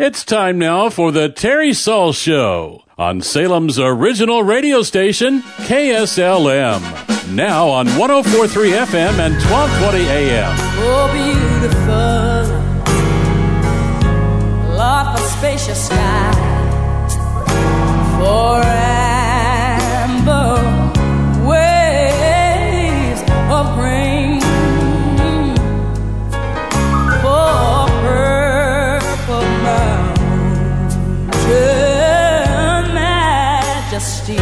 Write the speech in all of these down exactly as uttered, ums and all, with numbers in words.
It's time now for the Terry Saul Show on Salem's original radio station, K S L M. Now on one oh four point three F M and twelve twenty A M. Oh, beautiful, Lord, for spacious sky, for amber waves of rain, for purple mountain majesty.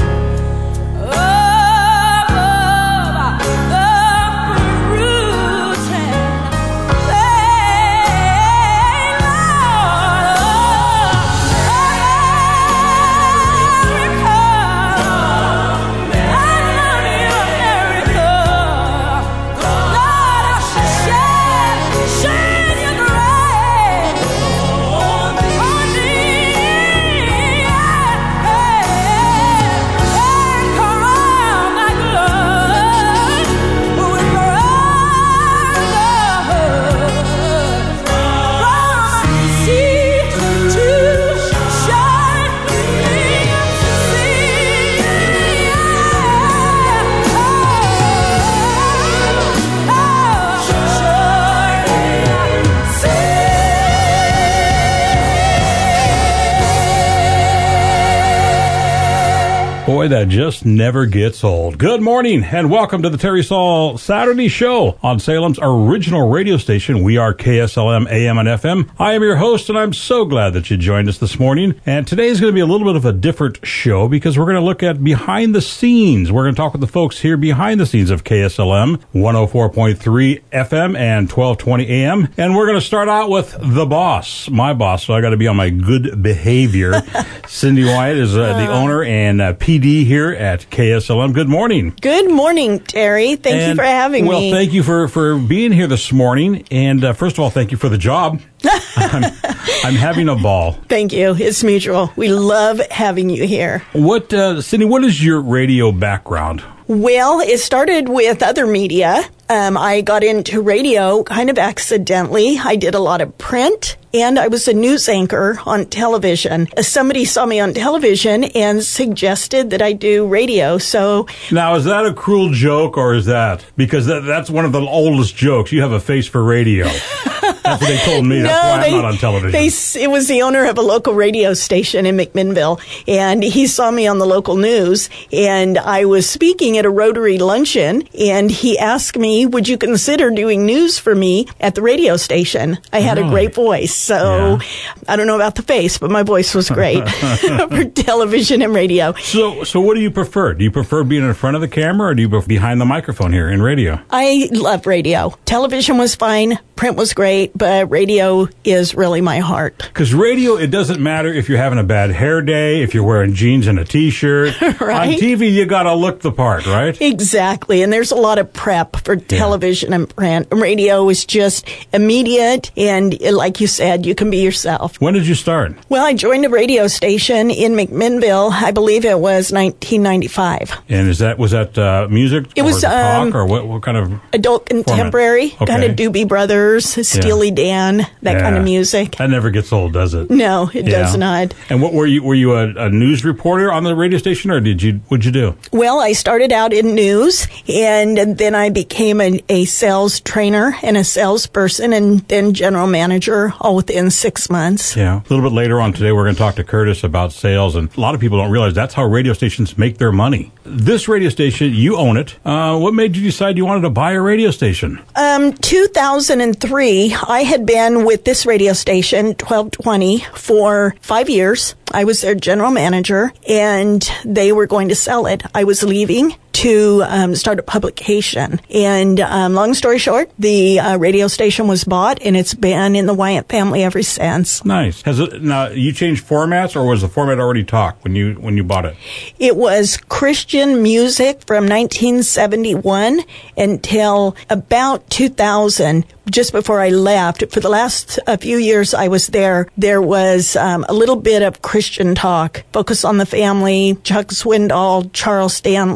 Boy, that just never gets old. Good morning, and welcome to the Terry Saul Saturday Show on Salem's original radio station. We are K S L M A M and F M. I am your host, and I'm so glad that you joined us this morning. And today is going to be a little bit of a different show because we're going to look at behind the scenes. We're going to talk with the folks here behind the scenes of K S L M, one oh four point three F M and twelve twenty A M. And we're going to start out with the boss, my boss, so I got to be on my good behavior. Cindy Wyatt is uh, the owner and uh, P D here at K S L M. Good morning. Good morning, Terry. Thank and, you for having well, me. Well, thank you for, for being here this morning. And uh, first of all, thank you for the job. I'm, I'm having a ball. Thank you. It's mutual. We love having you here. What, uh, Cindy, what is your radio background? Well, it started with other media. Um, I got into radio kind of accidentally. I did a lot of print, and I was a news anchor on television. Somebody saw me on television and suggested that I do radio. So now, is that a cruel joke, or is that because that, that's one of the oldest jokes? You have a face for radio. That's what they told me. That's no, why they, I'm not on television. They, it was the owner of a local radio station in McMinnville, and he saw me on the local news, and I was speaking at a Rotary luncheon, and he asked me, would you consider doing news for me at the radio station? I had oh. a great voice, so yeah. I don't know about the face, but my voice was great for television and radio. So, so what do you prefer? Do you prefer being in front of the camera, or do you prefer behind the microphone here in radio? I love radio. Television was fine, print was great, but radio is really my heart. Because radio, it doesn't matter if you're having a bad hair day, if you're wearing jeans and a T-shirt. Right? On T V, you got to look the part, right? Exactly. And there's a lot of prep for television yeah. and print. Radio is just immediate, and like you said, you can be yourself. When did you start? Well, I joined a radio station in McMinnville. I believe it was nineteen ninety-five. And is that was that uh, music? It or was talk, um, or what? What kind of adult contemporary? Okay. Kind of Doobie Brothers, Steely yeah. Dan, that yeah. kind of music. That never gets old, does it? No, it yeah. does not. And what were you? Were you a, a news reporter on the radio station, or did you? What'd you do? Well, I started out in news, and then I became a, a sales trainer and a salesperson, and then general manager, all within six months. Yeah. A little bit later on today, we're going to talk to Curtis about sales, and a lot of people don't realize that's how radio stations make their money. This radio station, you own it. Uh, what made you decide you wanted to buy a radio station? Um, two thousand three, I had been with this radio station, twelve twenty, for five years. I was their general manager, and they were going to sell it. I was leaving to um, start a publication. And um, long story short, the uh, radio station was bought, and it's been in the Wyatt family ever since. Nice. Has it now? You changed formats, or was the format already talk when you when you bought it? It was Christian music from nineteen seventy-one until about two thousand. Just before I left, for the last a few years I was there, there was um, a little bit of Christian talk, Focus on the Family, Chuck Swindoll, Charles Stanley,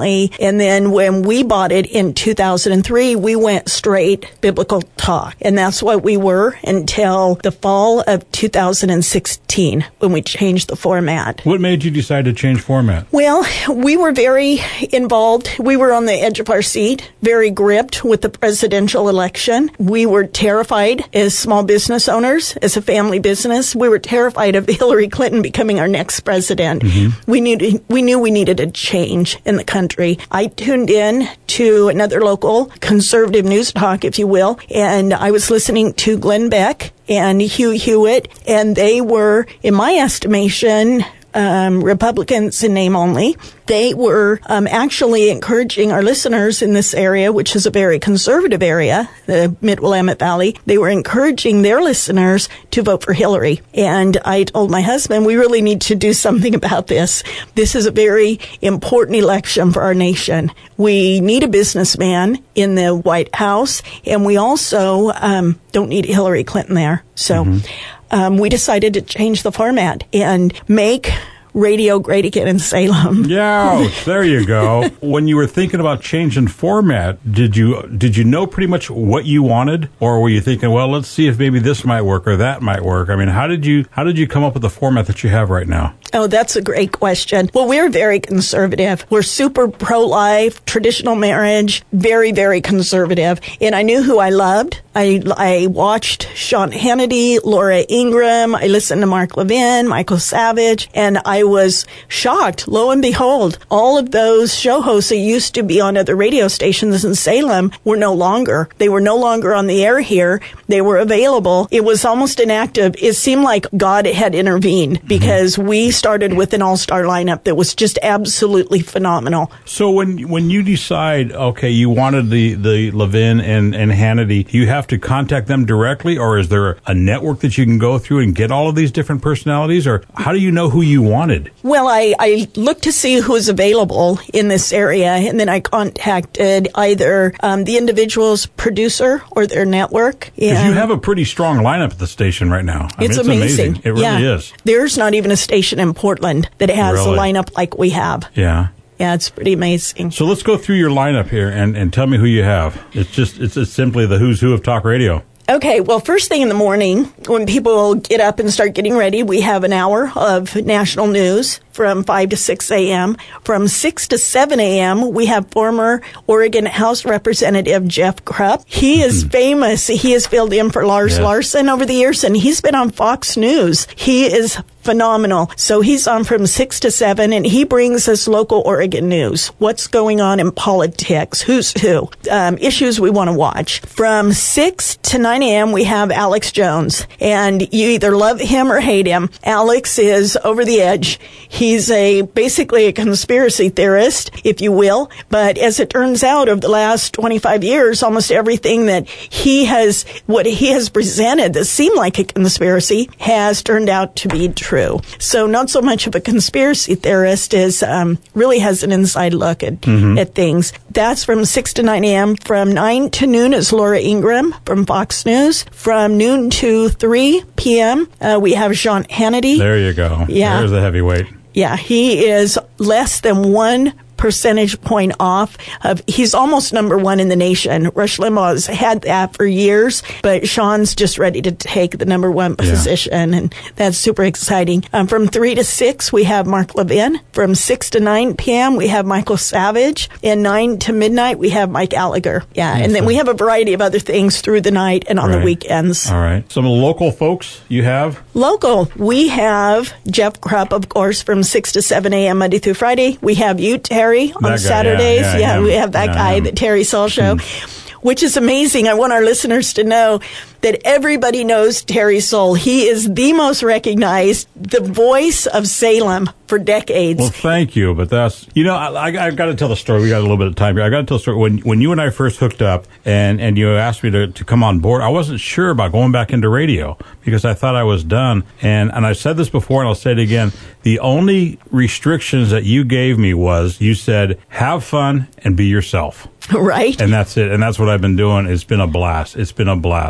And then when we bought it in two thousand three, we went straight biblical talk. And that's what we were until the fall of two thousand sixteen when we changed the format. What made you decide to change format? Well, we were very involved. We were on the edge of our seat, very gripped with the presidential election. We were terrified as small business owners, as a family business. We were terrified of Hillary Clinton becoming our next president. Mm-hmm. We knew we knew we needed a change in the country. I tuned in to another local conservative news talk, if you will, and I was listening to Glenn Beck and Hugh Hewitt, and they were, in my estimation, Um, Republicans in name only. They were um, actually encouraging our listeners in this area, which is a very conservative area, the Mid-Willamette Valley. They were encouraging their listeners to vote for Hillary. And I told my husband, we really need to do something about this. This is a very important election for our nation. We need a businessman in the White House, and we also um, don't need Hillary Clinton there. So mm-hmm. um, we decided to change the format and make radio great again in Salem. Yeah, there you go. When you were thinking about changing format, did you did you know pretty much what you wanted, or were you thinking, well, let's see if maybe this might work or that might work? I mean, how did you how did you come up with the format that you have right now? Oh, that's a great question. Well, we're very conservative. We're super pro-life, traditional marriage, very, very conservative. And I knew who I loved. I, I watched Sean Hannity, Laura Ingraham. I listened to Mark Levin, Michael Savage, and I was shocked. Lo and behold, all of those show hosts that used to be on other radio stations in Salem were no longer. They were no longer on the air here. They were available. It was almost an act of, it seemed like God had intervened because mm-hmm. we started with an all-star lineup that was just absolutely phenomenal. So when when you decide, okay, you wanted the, the Levin and, and Hannity, do you have to contact them directly, or is there a network that you can go through and get all of these different personalities, or how do you know who you wanted? Well, I, I looked to see who was available in this area, and then I contacted either um, the individual's producer or their network. Because you have a pretty strong lineup at the station right now. I it's, mean, it's amazing. amazing. It really yeah. is. There's not even a station in Portland that has really? a lineup like we have. Yeah. Yeah, it's pretty amazing. So let's go through your lineup here and, and tell me who you have. It's just it's, it's simply the who's who of talk radio. Okay, well, first thing in the morning, when people get up and start getting ready, we have an hour of national news from five to six a.m. From six to seven a.m., we have former Oregon House Representative Jeff Krupp. He is famous. He has filled in for Lars yes. Larson over the years, and he's been on Fox News. He is phenomenal. So he's on from six to seven, and he brings us local Oregon news. What's going on in politics? Who's who? Um, issues we want to watch. From six to nine a.m., we have Alex Jones, and you either love him or hate him. Alex is over the edge. He's a basically a conspiracy theorist, if you will, but as it turns out, over the last twenty-five years, almost everything that he has, what he has presented that seemed like a conspiracy has turned out to be true. So not so much of a conspiracy theorist as um, really has an inside look at, mm-hmm. at things. That's from six to nine a.m. From nine to noon is Laura Ingraham from Fox News. From noon to three p.m., uh, we have Sean Hannity. There you go. Yeah. There's the heavyweight. Yeah, he is less than one percentage point off of, he's almost number one in the nation. Rush Limbaugh has had that for years, but Sean's just ready to take the number one position, yeah. and that's super exciting. Um, from three to six, we have Mark Levin. From six to nine p.m., we have Michael Savage. And nine to midnight, we have Mike Gallagher. Yeah, that's and then it. We have a variety of other things through the night and on right. the weekends. All right. Some local folks you have? Local. We have Jeff Krupp, of course, from six to seven a.m. Monday through Friday. We have you, Terry, on guy, Saturdays. Yeah, Yeah, yeah, we have that yeah, guy, the Terry Saul Show, which is amazing. I want our listeners to know that everybody knows Terry Soul. He is the most recognized, the voice of Salem for decades. Well, thank you, but that's, you know, I, I, I've got to tell the story. We got a little bit of time here. I got to tell the story. When when you and I first hooked up and, and you asked me to, to come on board, I wasn't sure about going back into radio because I thought I was done. And, and I said this before and I'll say it again. The only restrictions that you gave me was you said, have fun and be yourself. Right. And that's it. And that's what I've been doing. It's been a blast. It's been a blast. So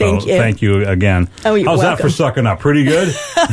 Thank you. Thank you again. Oh, you're How's welcome. that for sucking up? Pretty good?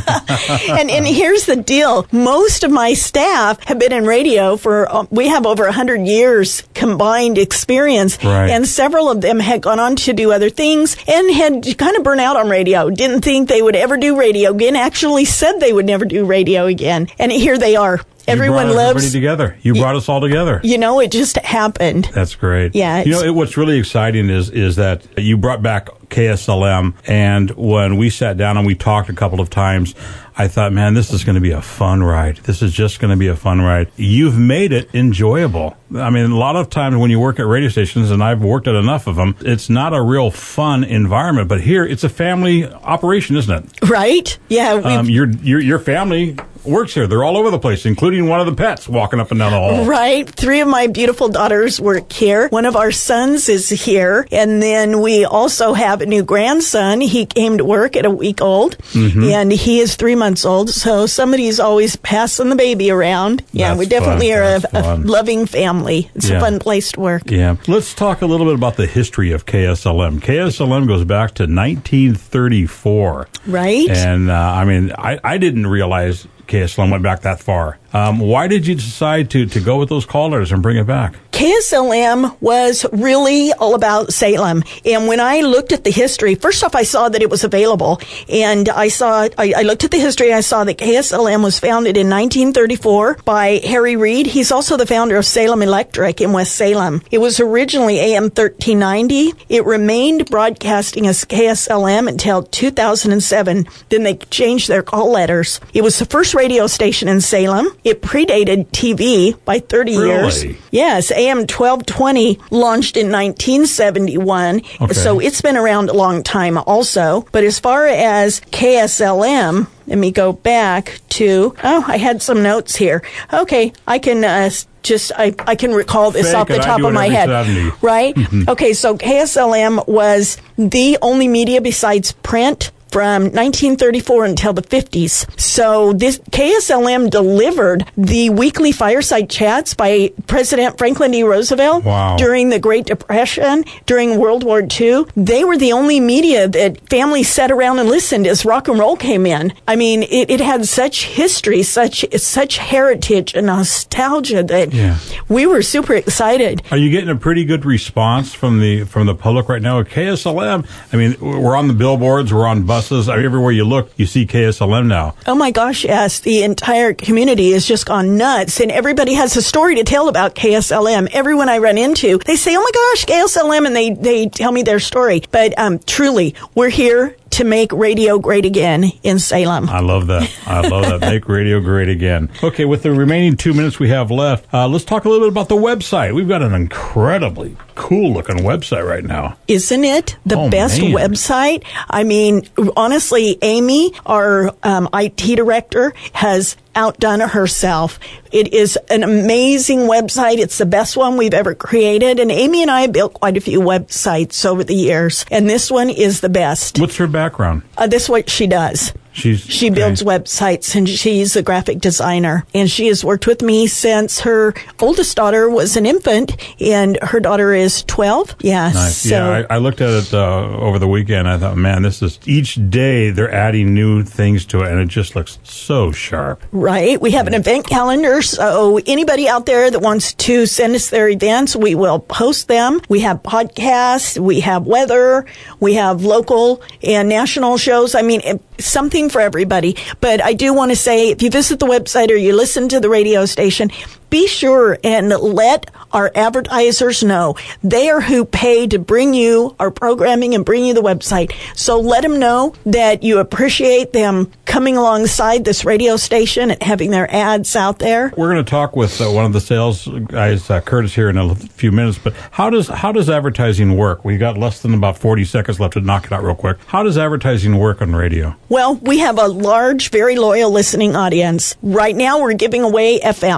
and, and here's the deal. Most of my staff have been in radio for, uh, we have over one hundred years combined experience. Right. And several of them had gone on to do other things and had kind of burnt out on radio. Didn't think they would ever do radio again. Actually said they would never do radio again. And here they are. Everyone you brought loves. everybody together. You brought us all together. You know, it just happened. That's great. Yeah. You know, it, what's really exciting is is that you brought back K S L M, and when we sat down and we talked a couple of times, I thought, man, this is going to be a fun ride. This is just going to be a fun ride. You've made it enjoyable. I mean, a lot of times when you work at radio stations, and I've worked at enough of them, it's not a real fun environment. But here, it's a family operation, isn't it? Right? Yeah. Um, your your your family works here. They're all over the place, including one of the pets walking up and down the hall. Right. Three of my beautiful daughters work here. One of our sons is here. And then we also have a new grandson. He came to work at a week old, mm-hmm. and he is three months old. So somebody's always passing the baby around. Yeah, That's we definitely fun. are That's a, a loving family. It's Yeah. a fun place to work. Yeah. Let's talk a little bit about the history of K S L M. K S L M goes back to nineteen thirty-four. Right. And, uh, I mean, I, I didn't realize K S L M went back that far. Um, why did you decide to, to go with those call letters and bring it back? K S L M was really all about Salem. And when I looked at the history, first off, I saw that it was available. And I saw, I, I looked at the history, I saw that K S L M was founded in nineteen thirty-four by Harry Reid. He's also the founder of Salem Electric in West Salem. It was originally A M thirteen ninety. It remained broadcasting as K S L M until two thousand seven. Then they changed their call letters. It was the first radio station in Salem. It predated T V by thirty Really? years. Yes, A M twelve twenty launched in nineteen seventy-one, Okay. so it's been around a long time also. But as far as K S L M, let me go back to, oh, I had some notes here. Okay, I can uh, just, I, I can recall this Fake off the it, I top do of it my every head. seventy. Right? Okay, so K S L M was the only media besides print from nineteen thirty-four until the fifties. So this K S L M delivered the weekly fireside chats by President Franklin D. Roosevelt Wow. during the Great Depression, during World War Two. They were the only media that families sat around and listened as rock and roll came in. I mean, it, it had such history, such such heritage and nostalgia that Yeah. we were super excited. Are you getting a pretty good response from the from the public right now at K S L M? I mean, we're on the billboards, we're on buses. Everywhere you look, you see K S L M now. Oh my gosh, yes. The entire community has just gone nuts, and everybody has a story to tell about K S L M. Everyone I run into, they say, oh my gosh, K S L M, and they, they tell me their story. But um, truly, we're here to make radio great again in Salem. I love that. I love that. Make radio great again. Okay, with the remaining two minutes we have left, uh, let's talk a little bit about the website. We've got an incredibly cool-looking website right now. Isn't it the Oh, best man. website? I mean, honestly, Amy, our um, I T director, has outdone herself. It is an amazing website. It's the best one we've ever created. And Amy and I have built quite a few websites over the years. And this one is the best. What's her background? Uh, this is what she does. She's She okay. builds websites, and she's a graphic designer. And she has worked with me since her oldest daughter was an infant, and her daughter is twelve. Yeah. Nice. So, yeah, I, I looked at it uh, over the weekend. I thought, man, this is each day they're adding new things to it, and it just looks so sharp. right. We have an event calendar, so anybody out there that wants to send us their events, we will post them. We have podcasts, we have weather, we have local and national shows. I mean, it, something for everybody. But I do want to say, if you visit the website or you listen to the radio station, be sure and let our advertisers know. They are who pay to bring you our programming and bring you the website. So let them know that you appreciate them coming alongside this radio station and having their ads out there. We're going to talk with uh, one of the sales guys, uh, Curtis, here in a few minutes. But how does how does advertising work? We got less than about forty seconds left to knock it out real quick. How does advertising work on radio? Well, we have a large, very loyal listening audience. Right now, we're giving away F M.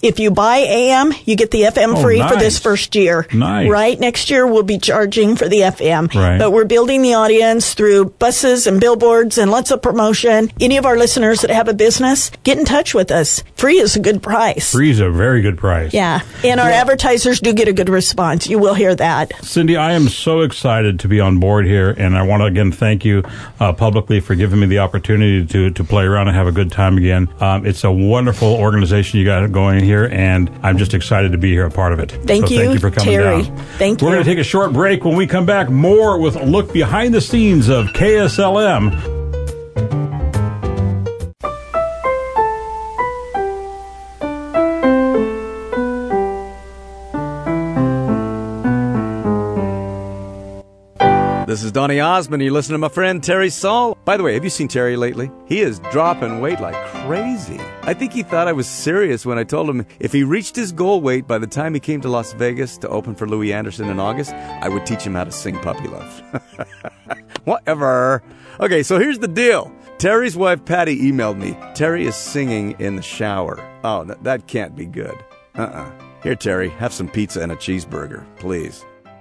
If you buy A M, you get the F M Oh, free nice. for this first year. Nice. Right? Next year, we'll be charging for the F M. Right. But we're building the audience through buses and billboards and lots of promotion. Any of our listeners that have a business, get in touch with us. Free is a good price. Free is a very good price. Yeah. And our advertisers do get a good response. You will hear that. Cindy, I am so excited to be on board here, and I want to again thank you uh, publicly for giving me the opportunity to to play around and have a good time again. Um, it's a wonderful organization you got going here, and I'm just excited to be here, a part of it. Thank so you, thank you for coming Terry. down. Thank We're you. going to take a short break. When we come back, more with a look behind the scenes of K S L M. This is Donny Osmond. You listen to my friend Terry Saul. By the way, have you seen Terry lately? He is dropping weight like crazy. I think he thought I was serious when I told him if he reached his goal weight by the time he came to Las Vegas to open for Louis Anderson in August, I would teach him how to sing Puppy Love. Whatever. Okay, so here's the deal. Terry's wife Patty emailed me. Terry is singing in the shower. Oh, that, that can't be good. Uh-uh. Here, Terry, have some pizza and a cheeseburger, please.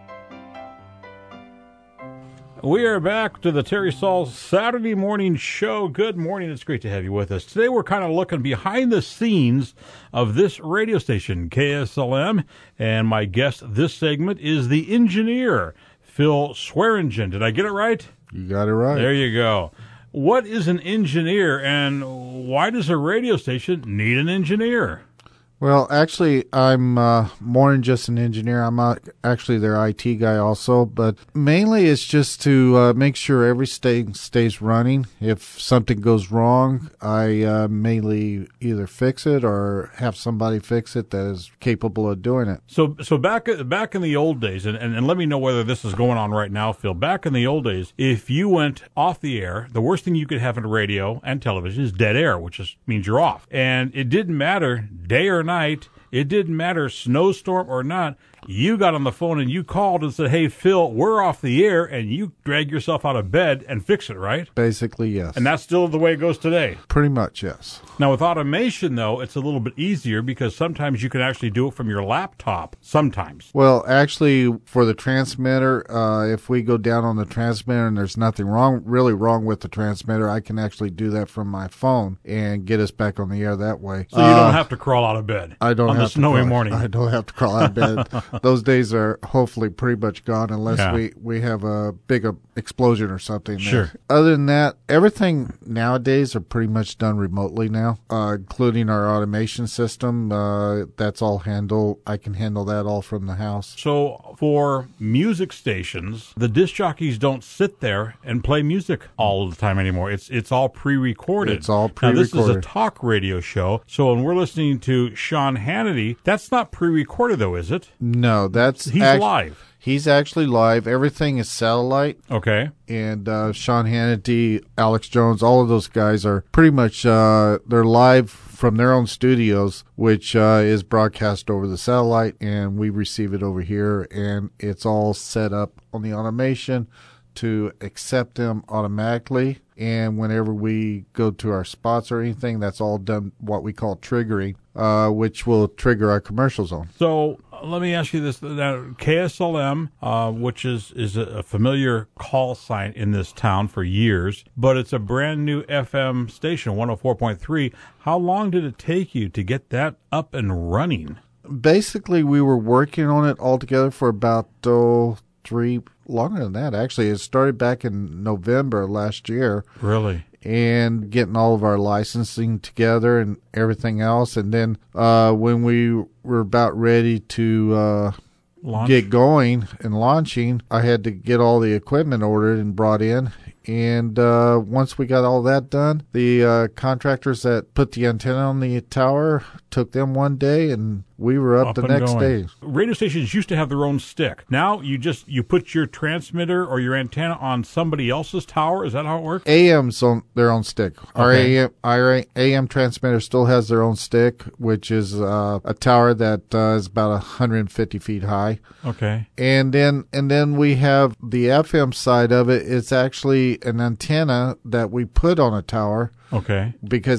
We are back to the Terry Saul Saturday morning show. Good morning. It's great to have you with us. Today we're kind of looking behind the scenes of this radio station, K S L M, and my guest this segment is the engineer, Phil Swearingen. Did I get it right? You got it right. There you go. What is an engineer, and why does a radio station need an engineer? Well, actually, I'm uh, more than just an engineer. I'm uh, actually their I T guy also, but mainly it's just to uh, make sure everything stays running. If something goes wrong, I uh, mainly either fix it or have somebody fix it that is capable of doing it. So so back back in the old days, and, and, and let me know whether this is going on right now, Phil. Back in the old days, if you went off the air, the worst thing you could have in radio and television is dead air, which is, means you're off. And it didn't matter day or night. It didn't matter snowstorm or not. You got on the phone and you called and said, hey, Phil, we're off the air, and you drag yourself out of bed and fix it, right? Basically, yes. And that's still the way it goes today. Pretty much, yes. Now, with automation, though, it's a little bit easier because sometimes you can actually do it from your laptop. Sometimes. Well, actually, for the transmitter, uh, if we go down on the transmitter and there's nothing wrong, really wrong with the transmitter, I can actually do that from my phone and get us back on the air that way. So you Uh, don't have to crawl out of bed I don't on have the snowy to crawl, morning. I don't have to crawl out of bed. Those days are hopefully pretty much gone unless Yeah. we, we have a big uh, explosion or something. there. Sure. Other than that, everything nowadays are pretty much done remotely now, uh, including our automation system. Uh, that's all handled. I can handle that all from the house. So for music stations, the disc jockeys don't sit there and play music all the time anymore. It's it's all pre-recorded. It's all Now, this is a pre-recorded. talk radio show. So when we're listening to Sean Hannity, that's not pre-recorded, though, is it? No, that's He's act- live. He's actually live. Everything is satellite. Okay. And uh, Sean Hannity, Alex Jones, all of those guys are pretty much uh, they're live from their own studios, which uh, is broadcast over the satellite, and we receive it over here, and it's all set up on the automation to accept them automatically. And whenever we go to our spots or anything, that's all done what we call triggering, uh, which will trigger our commercial zone. So uh, let me ask you this: now, K S L M, uh, which is is a familiar call sign in this town for years, but it's a brand new F M station, one oh four point three. How long did it take you to get that up and running? Basically, we were working on it all together for about oh, three, longer than that, actually. It started back in November last year. Really? And getting all of our licensing together and everything else. And then uh, when we were about ready to uh, Launch? get going and launching, I had to get all the equipment ordered and brought in. And uh, once we got all that done, the uh, contractors that put the antenna on the tower took them one day, and we were up, Up the and next going. day. Radio stations used to have their own stick. Now you just you put your transmitter or your antenna on somebody else's tower. Is that how it works? A M's on their own stick. Our Okay. A M, our A M transmitter still has their own stick, which is uh, a tower that uh, is about one hundred fifty feet high. Okay. And then and then we have the F M side of it. It's actually an antenna that we put on a tower Okay. because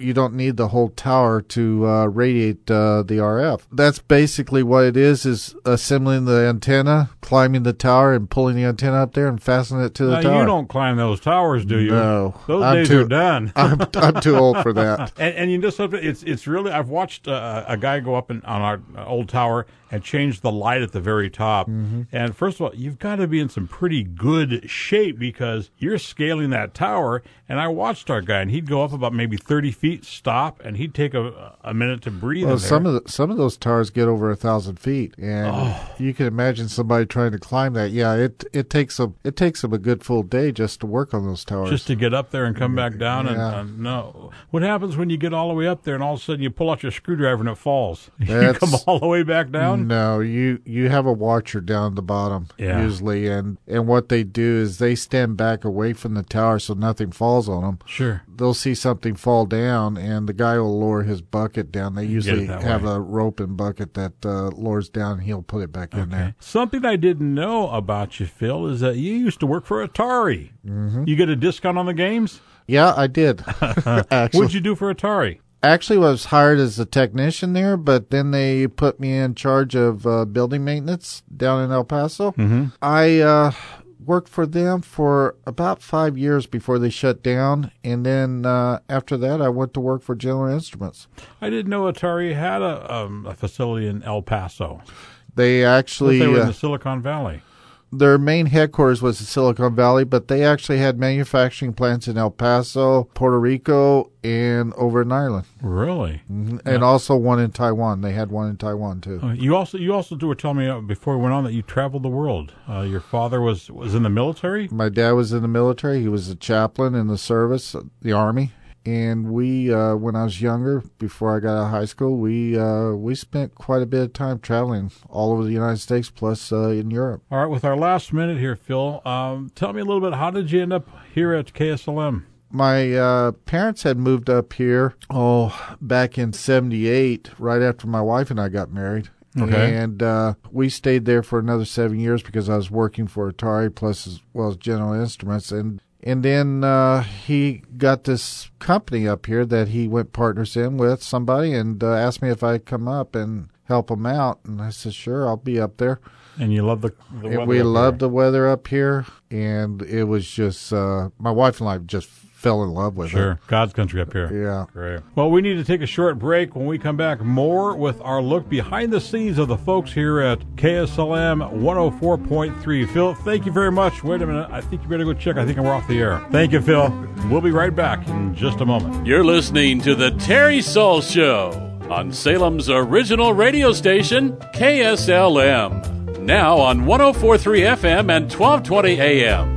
you don't need the whole tower to uh, radiate uh, the R F. That's basically what it is, is assembling the antenna, climbing the tower, and pulling the antenna up there and fastening it to the now, tower. You don't climb those towers, do you? No. Those I'm days too, are done. I'm, I'm too old for that. And, and you know something? It's it's really. I've watched uh, a guy go up in, on our old tower and change the light at the very top. Mm-hmm. And first of all, you've got to be in some pretty good shape because you're scaling that tower. And I watched our guy, and he'd go up about maybe thirty feet, stop, and he'd take a, a minute to breathe. Well, in there. some of the, some of those towers get over a thousand feet, and oh. you can imagine somebody trying to climb that. Yeah, it it takes them it takes them a good full day just to work on those towers. Just to get up there and come back down. Yeah. And uh, no, what happens when you get all the way up there, and all of a sudden you pull out your screwdriver and it falls? That's, you come all the way back down. No, you you have a watcher down the bottom yeah. usually, and and what they do is they stand back away from the tower so nothing falls on them. Sure. They'll see something fall down, and the guy will lower his bucket down. They usually have way. a rope and bucket that uh, lowers down, and he'll put it back okay. in there. Something I didn't know about you, Phil, is that you used to work for Atari. Mm-hmm. You get a discount on the games? Yeah, I did. What did you do for Atari? Actually, I was hired as a technician there, but then they put me in charge of uh, building maintenance down in El Paso. Mm-hmm. I uh, worked for them for about five years before they shut down, and then uh, after that, I went to work for General Instruments. I didn't know Atari had a, um, a facility in El Paso. They actually... They were in uh, the Silicon Valley. Their main headquarters was in Silicon Valley, but they actually had manufacturing plants in El Paso, Puerto Rico, and over in Ireland. Really? Mm-hmm. Yeah. And also one in Taiwan. They had one in Taiwan, too. Uh, you also you also were telling me uh, before we went on that you traveled the world. Uh, your father was, was in the military? My dad was in the military. He was a chaplain in the service, the Army. And we, uh, when I was younger, before I got out of high school, we uh, we spent quite a bit of time traveling all over the United States, plus uh, in Europe. All right, with our last minute here, Phil, um, tell me a little bit, how did you end up here at K S L M? My uh, parents had moved up here, oh, back in seventy-eight, right after my wife and I got married. Okay. And uh, we stayed there for another seven years because I was working for Atari, plus as well as General Instruments. And And then uh, he got this company up here that he went partners in with somebody and uh, asked me if I'd come up and help him out. And I said, sure, I'll be up there. And you love the, the weather And we up loved there. the weather up here. And it was just, uh, my wife and I just fell in love with it. Sure. God's country up here. Yeah. Great. Well, we need to take a short break. When we come back, more with our look behind the scenes of the folks here at K S L M one oh four point three. Phil, thank you very much. Wait a minute. I think you better go check. I think we're off the air. Thank you, Phil. We'll be right back in just a moment. You're listening to The Terry Saul Show on Salem's original radio station, K S L M. Now on one oh four point three F M and twelve twenty A M.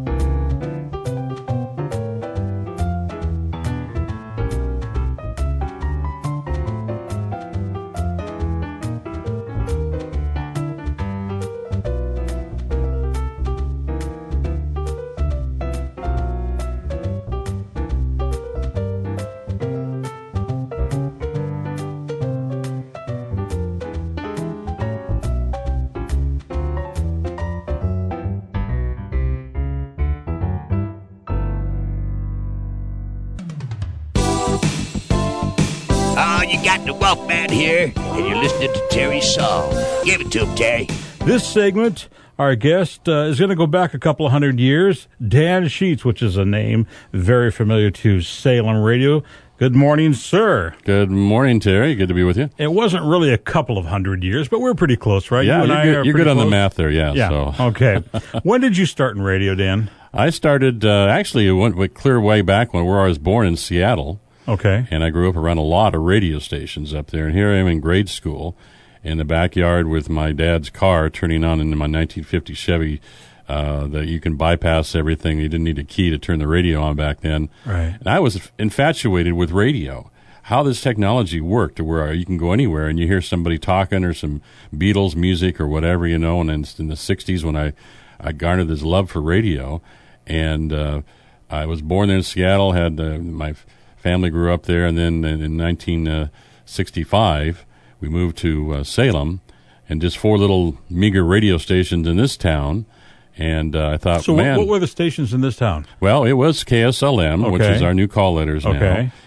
Oh, you got the Wolfman here, and you're listening to Terry Saul. Give it to him, Terry. This segment, our guest uh, is going to go back a couple of hundred years. Dan Sheets, which is a name very familiar to Salem Radio. Good morning, sir. Good morning, Terry. Good to be with you. It wasn't really a couple of hundred years, but we're pretty close, right? Yeah, you and you're I good, are you're pretty good on the close. math there, yeah. Yeah, So. okay. When did you start in radio, Dan? I started, uh, actually, it went, went clear way back when where I was born in Seattle. Okay. And I grew up around a lot of radio stations up there. And here I am in grade school in the backyard with my dad's car turning on into my nineteen fifty Chevy uh, that you can bypass everything. You didn't need a key to turn the radio on back then. Right. And I was infatuated with radio, how this technology worked to where you can go anywhere and you hear somebody talking or some Beatles music or whatever, you know. And then in the sixties when I, I garnered this love for radio. And uh, I was born there in Seattle, had uh, my family grew up there, and then in nineteen sixty-five, we moved to uh, Salem, and just four little meager radio stations in this town. And uh, I thought, So man, what, what were the stations in this town? well, it was K S L M, which Okay. is our new call letters now. Okay.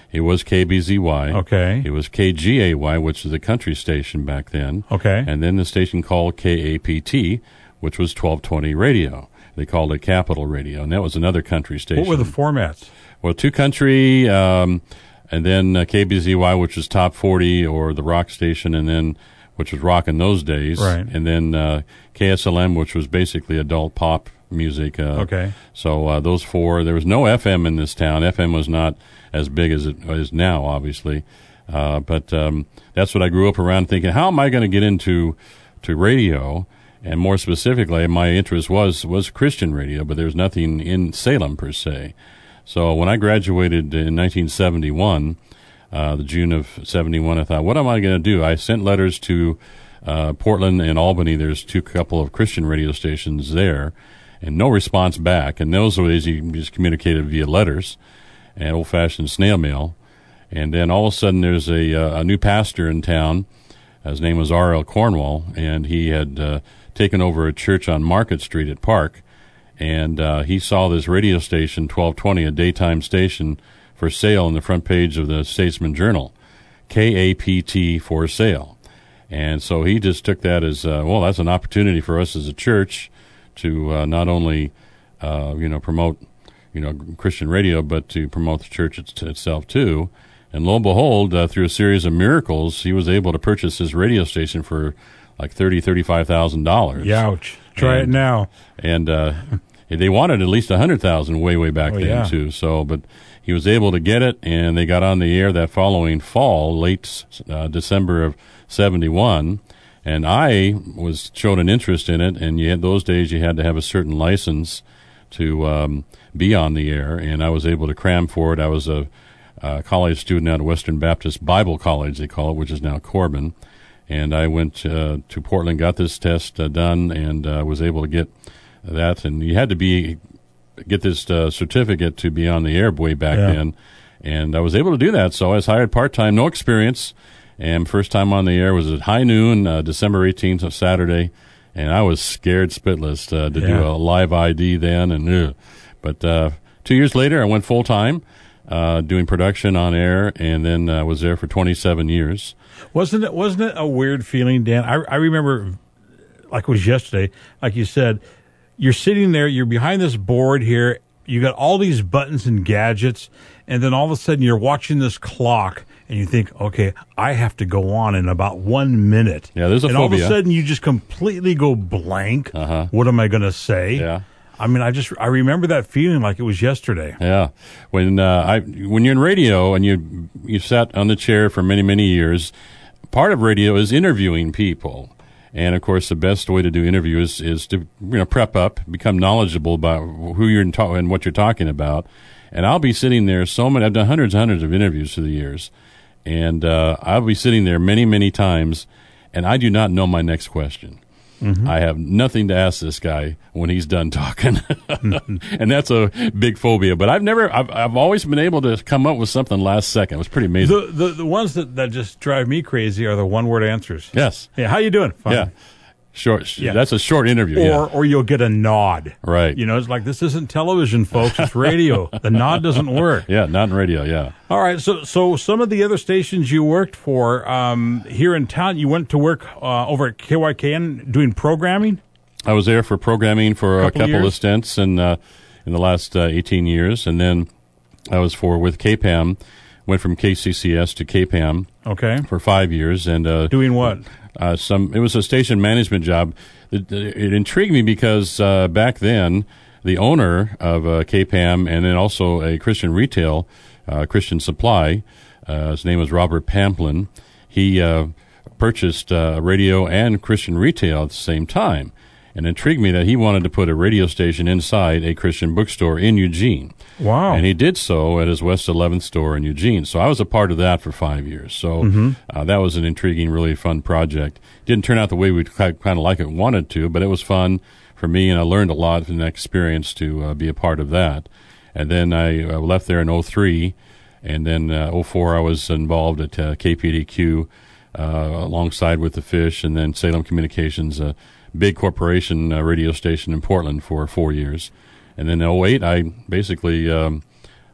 It was K B Z Y. Okay. It was K G A Y, which was a country station back then. Okay. And then the station called K A P T, which was twelve twenty radio. They called it Capital Radio, and that was another country station. What were the formats? Well, two country, um, and then uh, K B Z Y, which was top forty, or the rock station, and then which was rock in those days. Right. And then uh, K S L M, which was basically adult pop music. Uh, Okay. So uh, those four. There was no F M in this town. F M was not as big as it is now, obviously. Uh, but um, that's what I grew up around thinking, how am I going to get into to radio? And more specifically, my interest was, was Christian radio, but there was nothing in Salem per se. So when I graduated in nineteen seventy-one, uh, the June of seventy-one, I thought, what am I going to do? I sent letters to uh, Portland and Albany. There's two couple of Christian radio stations there, and no response back. And those days you just communicated via letters and old-fashioned snail mail. And then all of a sudden there's a, uh, a new pastor in town. His name was R L Cornwall, and he had uh, taken over a church on Market Street at Park. And uh, he saw this radio station, twelve twenty, a daytime station, for sale on the front page of the Statesman Journal, K A P T for sale. And so he just took that as, uh, well, that's an opportunity for us as a church to uh, not only, uh, you know, promote, you know, Christian radio, but to promote the church it's, itself too. And lo and behold, uh, through a series of miracles, he was able to purchase his radio station for like thirty, thirty-five thousand dollars. Youch. Try And- it now. And uh, they wanted at least a hundred thousand way, way back Oh, then yeah. too. So, but he was able to get it, and they got on the air that following fall, late uh, December of seventy-one. And I was showed an interest in it, and you had those days you had to have a certain license to um, be on the air, and I was able to cram for it. I was a, a college student out of Western Baptist Bible College, they call it, which is now Corbin. And I went uh, to Portland, got this test uh, done, and uh, was able to get that. And you had to be get this uh, certificate to be on the air way back Yeah. then. And I was able to do that. So I was hired part-time, no experience. And first time on the air was at high noon, uh, December eighteenth, of Saturday. And I was scared spitless uh, to do Yeah. a live I D then. And ugh. But uh, two years later, I went full-time uh, doing production on air, and then uh, was there for twenty-seven years. Wasn't it? Wasn't it a weird feeling, Dan? I, I remember, like it was yesterday. Like you said, you're sitting there, you're behind this board here. You got all these buttons and gadgets, and then all of a sudden you're watching this clock, and you think, okay, I have to go on in about one minute. Yeah, there's a and all of phobia. a sudden you just completely go blank. Uh-huh. What am I going to say? Yeah. I mean, I just I remember that feeling like it was yesterday. Yeah, when uh, I when you're in radio and you you sat on the chair for many many years, part of radio is interviewing people, and of course the best way to do interviews is to you know prep up, become knowledgeable about who you're in ta- and what you're talking about. And I'll be sitting there so many. I've done hundreds and hundreds of interviews through the years, and uh, I'll be sitting there many many times, and I do not know my next question. Mm-hmm. I have nothing to ask this guy when he's done talking, and that's a big phobia. But I've never, I've, I've always been able to come up with something last second. It was pretty amazing. The the, the ones that, that just drive me crazy are the one word answers. Yes. Hey, how you doing? Fine. Yeah. Short. Yeah. That's a short interview. Or yeah. or you'll get a nod. Right. You know, it's like, this isn't television, folks. It's radio. The nod doesn't work. Yeah. Not in radio. Yeah. All right. So so some of the other stations you worked for um, here in town, you went to work uh, over at K Y K N doing programming? I was there for programming for Couple a couple years? of stints in uh, in the last uh, eighteen years, and then I was for with K P A M. Went from K C C S to K P A M Okay. for five years, and uh, Doing what? Uh, some it was a station management job. It, it intrigued me because uh, back then the owner of uh, K P A M and then also a Christian retail, uh, Christian Supply, uh, his name was Robert Pamplin. He uh, purchased uh, radio and Christian retail at the same time, and it intrigued me that he wanted to put a radio station inside a Christian bookstore in Eugene. Wow. And he did so at his West eleventh store in Eugene. So I was a part of that for five years. So Mm-hmm. uh, that was an intriguing, really fun project. Didn't turn out the way we kind of like it wanted to, but it was fun for me, and I learned a lot from that experience to uh, be a part of that. And then I uh, left there in oh three, and then uh, oh four I was involved at uh, K P D Q uh, alongside with the Fish, and then Salem Communications, a big corporation uh, radio station in Portland for four years. And then in oh eight, I basically um,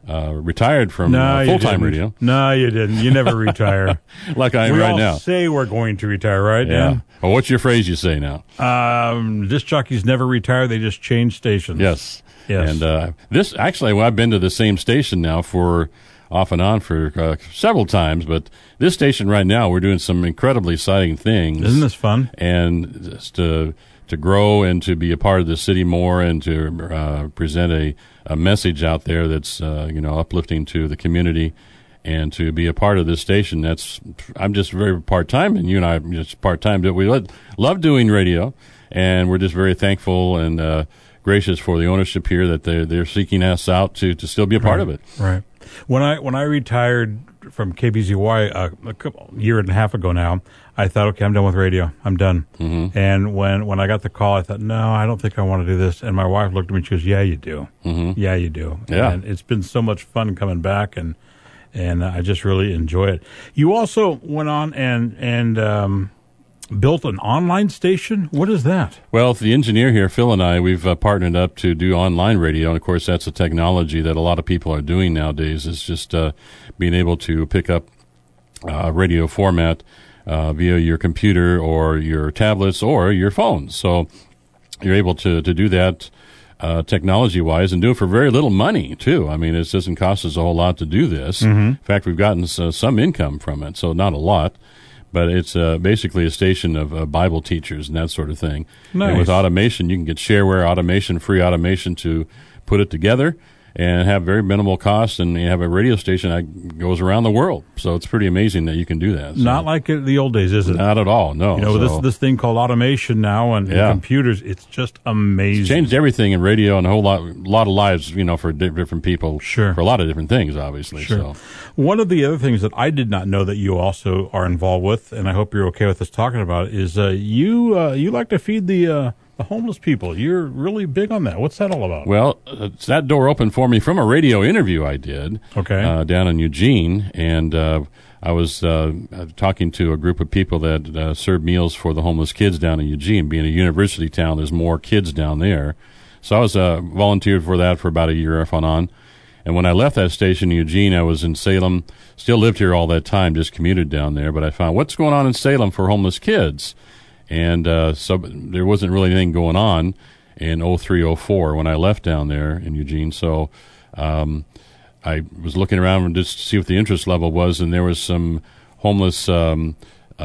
uh, retired from No, uh, you full-time didn't. radio, No, you didn't. You never retire. like I am we right all now. say we're going to retire, right, Yeah. Dan? Well, what's your phrase you say now? Um, disc jockeys never retire. They just change stations. Yes. Yes. And uh, this actually, well, I've been to the same station now for off and on for uh, several times, but this station right now, we're doing some incredibly exciting things. Isn't this fun? And just to to grow and to be a part of the city more and to uh, present a, a message out there that's uh, you know uplifting to the community and to be a part of this station. That's I'm just very part time, and you and I are just part time. But we lo- love doing radio, and we're just very thankful and uh, gracious for the ownership here that they're they're seeking us out to to still be a part right. of it. Right. When I when I retired from K B Z Y uh, a couple, year and a half ago now, I thought, okay, I'm done with radio. I'm done. Mm-hmm. And when, when I got the call, I thought, no, I don't think I want to do this. And my wife looked at me and she goes, yeah, you do. Mm-hmm. Yeah, you do. Yeah. And it's been so much fun coming back, and and I just really enjoy it. You also went on and and um, built an online station. What is that? Well, the engineer here, Phil, and I, we've uh, partnered up to do online radio, and of course, that's a technology that a lot of people are doing nowadays. Is just uh, being able to pick up uh, radio format uh, via your computer or your tablets or your phones. So you're able to to do that uh, technology-wise and do it for very little money too. I mean, it doesn't cost us a whole lot to do this. Mm-hmm. In fact, we've gotten uh, some income from it, so not a lot. But it's uh, basically a station of uh, Bible teachers and that sort of thing. Nice. And with automation, you can get shareware automation, free automation to put it together and have very minimal cost. And you have a radio station that goes around the world. So it's pretty amazing that you can do that. So, Not like it, the old days, is it? not at all, no. You know, so this this thing called automation now and, and Yeah. computers, it's just amazing. it's changed everything in radio and a whole lot, lot of lives, you know, for di- different people. Sure. For a lot of different things, obviously. Sure. So. One of the other things that I did not know that you also are involved with, and I hope you're okay with us talking about it, is uh, you uh, you like to feed the uh, the homeless people. You're really big on that. What's that all about? Well, uh, that door opened for me from a radio interview I did Okay. uh, down in Eugene, and uh, I was uh, talking to a group of people that uh, serve meals for the homeless kids down in Eugene. Being a university town, there's more kids down there. So I was uh, volunteered for that for about a year off and on. And when I left that station in Eugene, I was in Salem, still lived here all that time, just commuted down there. But I found, what's going on in Salem for homeless kids? And uh, so there wasn't really anything going on in oh three oh four when I left down there in Eugene. So um, I was looking around just to see what the interest level was, and there was some homeless um,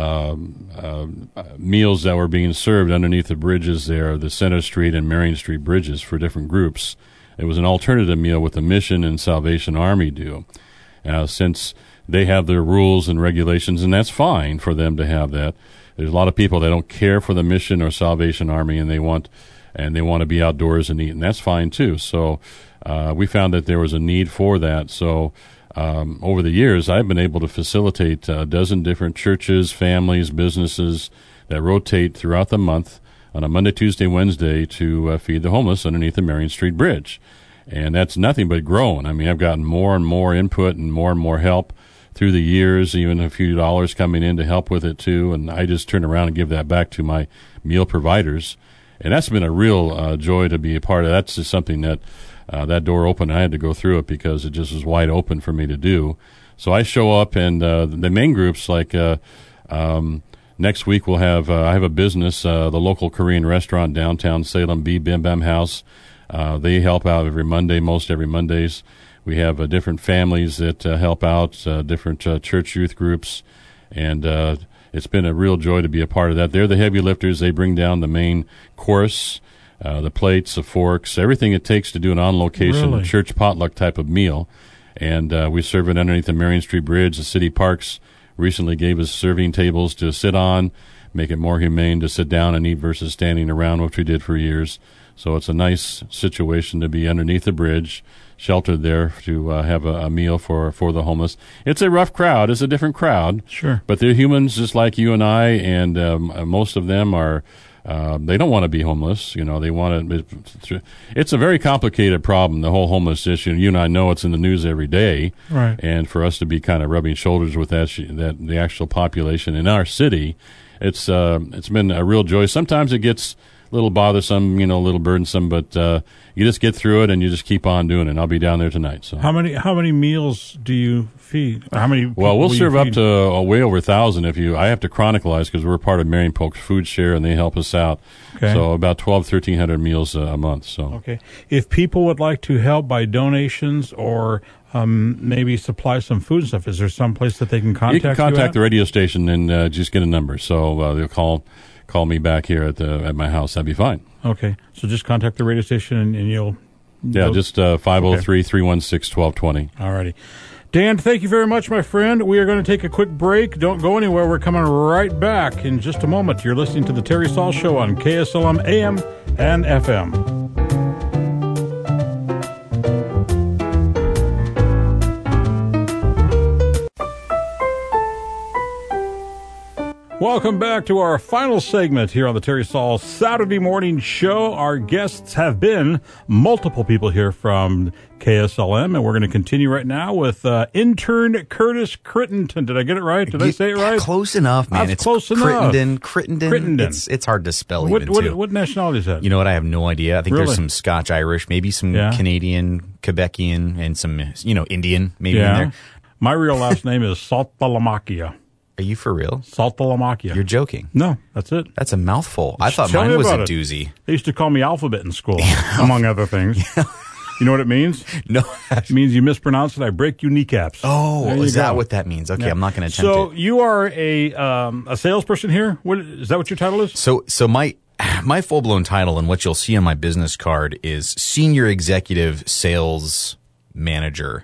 um, uh, meals that were being served underneath the bridges there, the Center Street and Marion Street bridges for different groups. It was an alternative meal with the Mission and Salvation Army do. Uh, since they have their rules and regulations, and that's fine for them to have that. There's a lot of people that don't care for the Mission or Salvation Army, and they want and they want to be outdoors and eat, and that's fine too. So uh, we found that there was a need for that. So um, over the years, I've been able to facilitate a dozen different churches, families, businesses that rotate throughout the month on a Monday, Tuesday, Wednesday to uh, feed the homeless underneath the Marion Street Bridge. And that's nothing but growing. I mean, I've gotten more and more input and more and more help through the years, even a few dollars coming in to help with it too. And I just turn around and give that back to my meal providers. And that's been a real uh, joy to be a part of. That's just something that uh, that door opened. I had to go through it because it just was wide open for me to do. So I show up, and uh, the main groups, like uh, um, next week we'll have, uh, I have a business, uh, the local Korean restaurant downtown Salem, B Bim Bam House. Uh, they help out every Monday, most every Mondays. We have uh, different families that uh, help out, uh, different uh, church youth groups, and uh, it's been a real joy to be a part of that. They're the heavy lifters. They bring down the main course, uh, the plates, the forks, everything it takes to do an on-location Really? church potluck type of meal. And uh, we serve it underneath the Marion Street Bridge. The city parks recently gave us serving tables to sit on, make it more humane to sit down and eat versus standing around, which we did for years. So it's a nice situation to be underneath the bridge, sheltered there to uh, have a, a meal for, for the homeless. It's a rough crowd. It's a different crowd. Sure. But they're humans just like you and I, and um, most of them are, uh, they don't want to be homeless. You know, they want to, it's a very complicated problem, the whole homeless issue. You and I know it's in the news every day. Right. And for us to be kind of rubbing shoulders with that, that the actual population in our city, it's uh, it's been a real joy. Sometimes it gets little bothersome, you know, a little burdensome, but uh, you just get through it and you just keep on doing it. And I'll be down there tonight. So How many how many meals do you feed? How many? well, we'll will you serve up feed? to uh, way over a thousand. If you, I have to chronicleize because we're part of Marion Polk's Food Share and they help us out. Okay. So about twelve, thirteen hundred meals uh, a month. So Okay. If people would like to help by donations or um, maybe supply some food and stuff, is there some place that they can contact you can contact at? the radio station and uh, just get a number. So uh, they'll call call me back here at the at my house. That'd be fine. Okay. So just contact the radio station and, and you'll... Yeah, you'll- just uh, five oh three, three one six, one two two zero. All righty. Dan, thank you very much, my friend. We are going to take a quick break. Don't go anywhere. We're coming right back in just a moment. You're listening to the Terry Saul Show on K S L M A M and F M. Welcome back to our final segment here on the Terry Saul Saturday Morning Show. Our guests have been multiple people here from K S L M, and we're going to continue right now with uh, intern Curtis Crittenton. Did I get it right? Did I say it right? Close enough, man. That's it's close enough. Crittenden, Crittenden. Crittenden. It's, it's hard to spell What, even, what, too. what nationality is that? You know what? I have no idea. I think Really? there's some Scotch-Irish, maybe some Yeah. Canadian, Quebecian, and some, you know, Indian maybe in yeah. there. My real last name is Saltalamakia. Are you for real? Saltalamakia. You're joking. No, that's it. That's a mouthful. I thought Tell me mine was a about it. doozy. They used to call me Alphabet in school, among other things. You know what it means? No. It means you mispronounce it, I break your kneecaps. Oh, There you is that go. what that means? Okay, Yeah. I'm not going to attempt So it. you are a um, a salesperson here? What, is that what your title is? So, so my my full blown title and what you'll see on my business card is Senior Executive Sales Manager.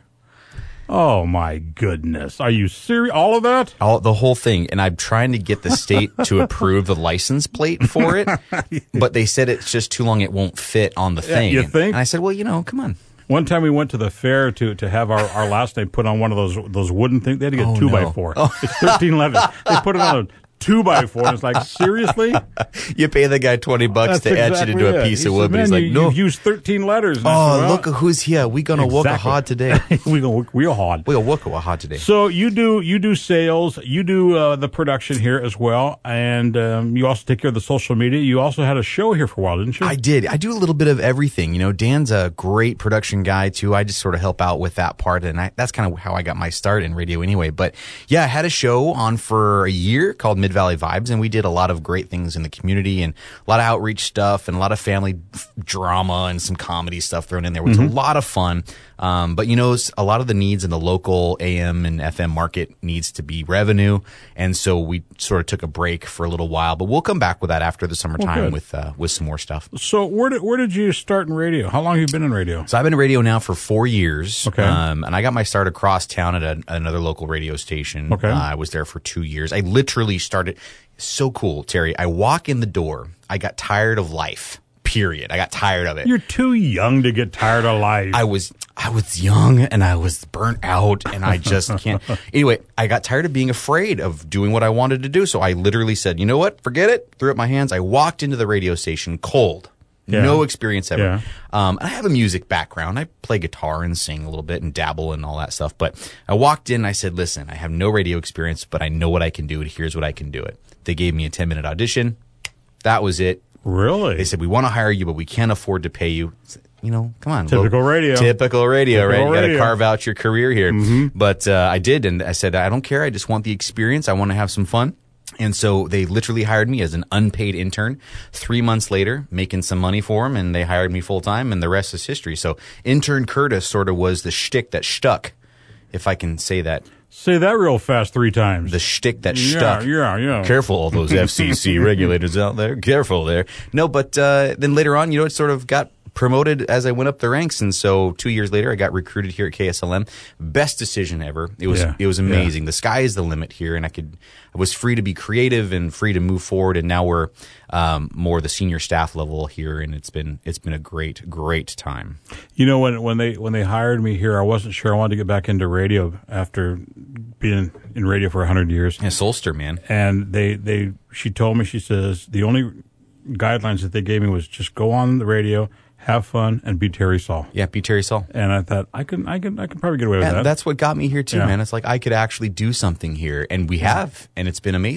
Oh, my goodness. Are you serious? All of that? All, the whole thing. And I'm trying to get the state to approve the license plate for it, but they said it's just too long. It won't fit on the thing. you think? And I said, well, you know, come on. One time we went to the fair to, to have our, our last name put on one of those those wooden things. They had to get Oh, two by no. four. It's thirteen letters. They put it on a two by four. And it's like, seriously? You pay the guy twenty bucks to etch it into a piece He of said, wood, but he's "Man, like, you, no. You've used thirteen letters. And I Oh, said, well, look who's here. We gonna walk a exactly. hard today. we gonna we hard. We'll walk a hard today. So you do you do sales, you do uh, the production here as well, and um, you also take care of the social media. You also had a show here for a while, didn't you? I did. I do a little bit of everything. You know, Dan's a great production guy too. I just sort of help out with that part, and I, that's kind of how I got my start in radio anyway. But yeah, I had a show on for a year called Mid Valley Vibes, and we did a lot of great things in the community and a lot of outreach stuff and a lot of family f- drama and some comedy stuff thrown in there, which was a lot of fun. Um, but you know, s- a lot of the needs in the local A M and F M market needs to be revenue, and so we sort of took a break for a little while. But we'll come back with that after the summertime good. with uh, with some more stuff. So where did where did you start in radio? How long have you been in radio? So I've been in radio now for four years. Okay. Um, and I got my start across town at a, another local radio station. Okay. Uh, I was there for two years. I literally started. So cool, Terry. I walk in the door. I got tired of life. Period. I got tired of it. You're too young to get tired of life. I was I was young and I was burnt out and I just can't. Anyway, I got tired of being afraid of doing what I wanted to do. So I literally said, you know what? Forget it. Threw up my hands. I walked into the radio station cold. Yeah. No experience ever. Yeah. Um, I have a music background. I play guitar and sing a little bit and dabble and all that stuff. But I walked in and I said, listen, I have no radio experience, but I know what I can do. And here's what I can do it. They gave me a ten minute audition. That was it. really? They said, we want to hire you, but we can't afford to pay you. You know, come on. Typical radio. Typical radio, Typical right? You got to radio. carve out your career here. But uh, I did, and I said, I don't care. I just want the experience. I want to have some fun. And so they literally hired me as an unpaid intern. Three months later, making some money for them, and they hired me full time, and the rest is history. So intern Curtis sort of was the shtick that stuck, if I can say that. Say that real fast three times. The shtick that yeah, stuck. yeah, yeah. Careful, all those F C C regulators out there. Careful there. No, but uh, then later on, you know, it sort of got promoted as I went up the ranks, and so two years later, I got recruited here at K S L M. Best decision ever. It was Yeah, it was amazing. The sky is the limit here, and I could I was free to be creative and free to move forward. And now we're um, more the senior staff level here, and it's been it's been a great great time. You know, when when they when they hired me here, I wasn't sure I wanted to get back into radio after being in radio for a hundred years. Yeah, Solster, man. And they they she told me, she says the only guidelines that they gave me was just go on the radio, have fun, and be Terry Saul. Yeah, be Terry Saul. And I thought I can I can I can probably get away with And that. that's what got me here too, Yeah. man. It's like I could actually do something here, and we have, and it's been amazing.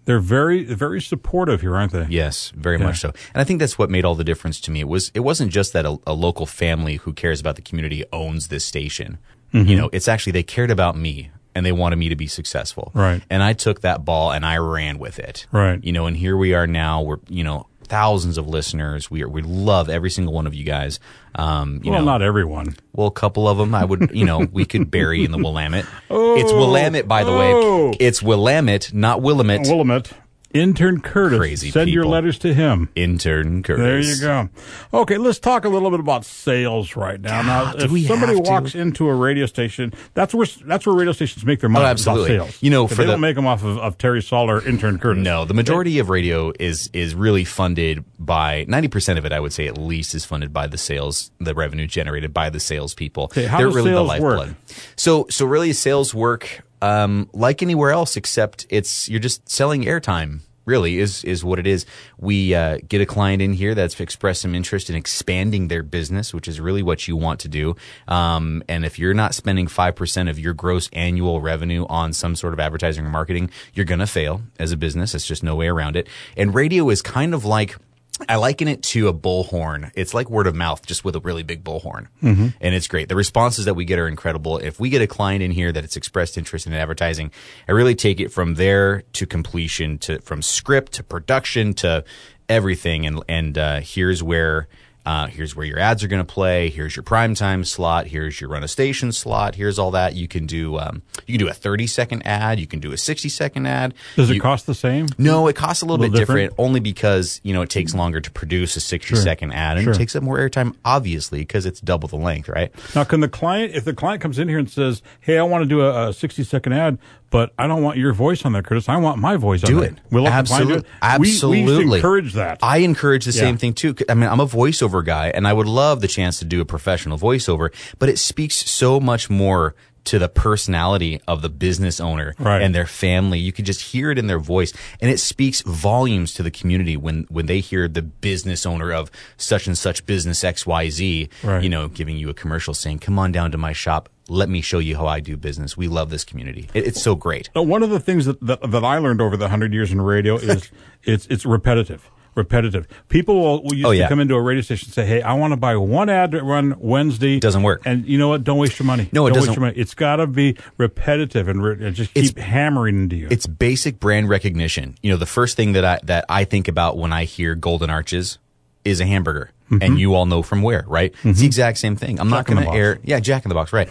They're very, very supportive here, aren't they? Yes, very Yeah. much so. And I think that's what made all the difference to me. It was it wasn't just that a, a local family who cares about the community owns this station. Mm-hmm. You know, it's actually they cared about me and they wanted me to be successful. Right. And I took that ball and I ran with it. Right. You know, and here we are now. We're you know thousands of listeners. We are, we love every single one of you guys. Um, you well, know, not everyone. Well, a couple of them I would, you know, we could bury in the Willamette. Oh, it's Willamette, by the oh. way. It's Willamette, not Willamette. Willamette. Intern Curtis. Crazy Send your people. letters to him. Intern Curtis. There you go. Okay, let's talk a little bit about sales right now. Now, God, do if we somebody have to? walks into a radio station, that's where that's where radio stations make their money. Oh, is off absolutely. sales. You know, But for they the- don't make them off of, of Terry Saul or Intern Curtis. No, the majority of radio is is really funded by ninety percent of it. I would say at least is funded by the sales, the revenue generated by the salespeople. Okay, how They're does really sales the lifeblood. work? So so really, sales work um, like anywhere else, except it's you're just selling airtime. Really is is what it is. We uh, get a client in here that's expressed some interest in expanding their business, which is really what you want to do. Um, and if you're not spending five percent of your gross annual revenue on some sort of advertising or marketing, you're going to fail as a business. It's just no way around it. And radio is kind of like, I liken it to a bullhorn. It's like word of mouth, just with a really big bullhorn. Mm-hmm. And it's great. The responses that we get are incredible. If we get a client in here that it's expressed interest in advertising, I really take it from there to completion, to from script to production to everything. And and uh, here's where uh, here's where your ads are going to play. Here's your primetime slot. Here's your run a station slot. Here's all that. You can do um, you can do a thirty second ad. You can do a sixty second ad. Does it You- cost the same? No, it costs a little, A little bit different, different? only because, you know, it takes longer to produce a sixty second ad and Sure. it takes up more airtime, obviously, because it's double the length, right? Now, can the client, if the client comes in here and says, "Hey, I want to do a, a sixty second ad, but I don't want your voice on there, Curtis. I want my voice Do on it. there." Will the client do Absolutely. it? We- Absolutely. We, used to encourage that. I encourage the Yeah. same thing too. I mean, I'm a voiceover guy and I would love the chance to do a professional voiceover, but it speaks so much more to the personality of the business owner Right. and their family. You could just hear it in their voice, and it speaks volumes to the community when, when they hear the business owner of such and such business X Y Z, Right. you know, giving you a commercial saying, "Come on down to my shop. Let me show you how I do business. We love this community." It, it's so great. Now, one of the things that, that, that I learned over the hundred years in radio is it's it's repetitive. Repetitive. People will, will used Oh, to yeah. come into a radio station and say, "Hey, I want to buy one ad to run Wednesday." Doesn't work. And you know what? Don't waste your money. No, it Don't doesn't. Waste your money. It's got to be repetitive and, re- and just keep It's- hammering into you. It's basic brand recognition. You know, the first thing that I that I think about when I hear Golden Arches is a hamburger. And you all know from where, right? It's the exact same thing. I'm not Jack in the going to Box. air Yeah, Jack in the Box, right.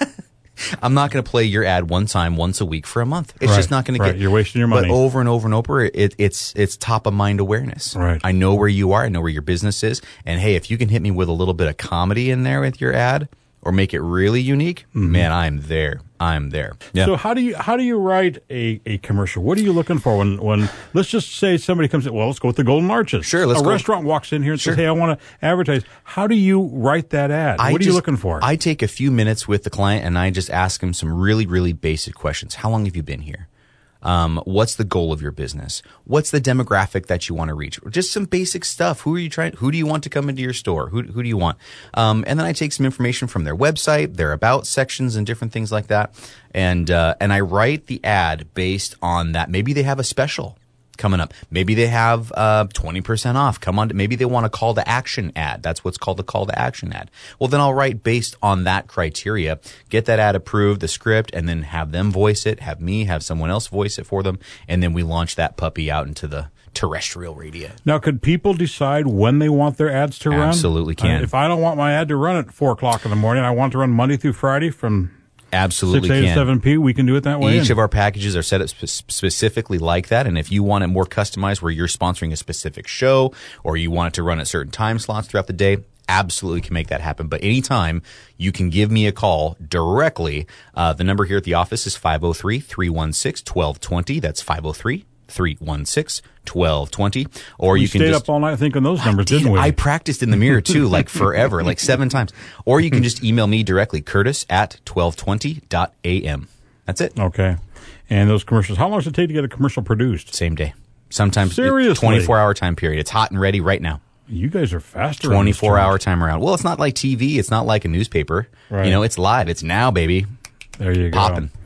I'm not going to play your ad one time once a week for a month. It's Right, just not going right. to get You're wasting your money. But over and over and over, it, it's it's top of mind awareness. Right. I know where you are. I know where your business is. And hey, if you can hit me with a little bit of comedy in there with your ad or make it really unique, man, I'm there. I'm there. Yeah. So how do you how do you write a, a commercial? What are you looking for when when let's just say somebody comes in? Well, let's go with the Golden Arches. Sure, let's a go. restaurant walks in here and Sure. says, "Hey, I want to advertise." How do you write that ad? I what are you just- looking for? I take a few minutes with the client and I just ask them some really, really basic questions. How long have you been here? Um, what's the goal of your business? What's the demographic that you want to reach? Just some basic stuff. Who are you trying? Who do you want to come into your store? Who, who do you want? Um, and then I take some information from their website, their about sections, and different things like that. And uh, and I write the ad based on that. Maybe they have a special coming up. Maybe they have uh, twenty percent off. Come on. To, maybe they want a call to action ad. That's what's called a call to action ad. Well, then I'll write based on that criteria, get that ad approved, the script, and then have them voice it, have me, have someone else voice it for them, and then we launch that puppy out into the terrestrial radio. Now, could people decide when they want their ads to run? Absolutely can. Uh, if I don't want my ad to run at four o'clock in the morning, I want to run Monday through Friday from Absolutely six a to can. seven p. We can do it that way. Each And- of our packages are set up spe- specifically like that. And if you want it more customized where you're sponsoring a specific show or you want it to run at certain time slots throughout the day, absolutely can make that happen. But anytime you can give me a call directly. Uh, the number here at the office is five oh three, three one six, one two two zero. That's five oh three, three one six, one two two zero. Or we you can stayed just up all night thinking those numbers, Dude, didn't we? I practiced in the mirror too, like forever, like seven times. Or you can just email me directly, Curtis at twelve twenty dot a m. That's it. Okay. And those commercials, how long does it take to get a commercial produced? Same day. Sometimes Seriously? twenty-four hour time period. It's hot and ready right now. You guys are faster. on this twenty-four hour joint. time around. Well, it's not like T V. It's not like a newspaper. Right. You know, it's live. It's now, baby. There you go. Popping.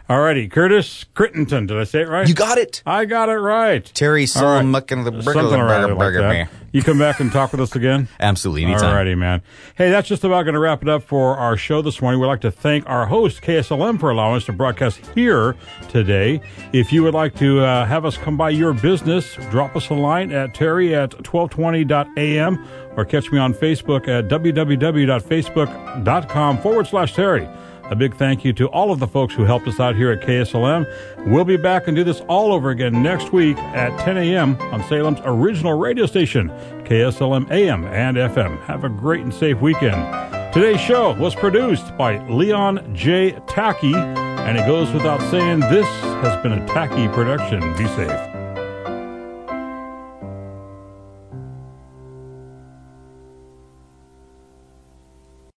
All righty, Curtis Crittenton. Did I say it right? You got it. I got it right. Terry All right. Solmuck the Something around like that. You come back and talk with us again? Absolutely, anytime. All righty, man. Hey, that's just about going to wrap it up for our show this morning. We'd like to thank our host, K S L M, for allowing us to broadcast here today. If you would like to uh, have us come by your business, drop us a line at terry at twelve twenty dot a m or catch me on Facebook at www.facebook.com forward slash Terry. A big thank you to all of the folks who helped us out here at K S L M. We'll be back and do this all over again next week at ten a.m. on Salem's original radio station, K S L M A M and F M. Have a great and safe weekend. Today's show was produced by Leon J. Tacky, and it goes without saying this has been a Tacky production. Be safe.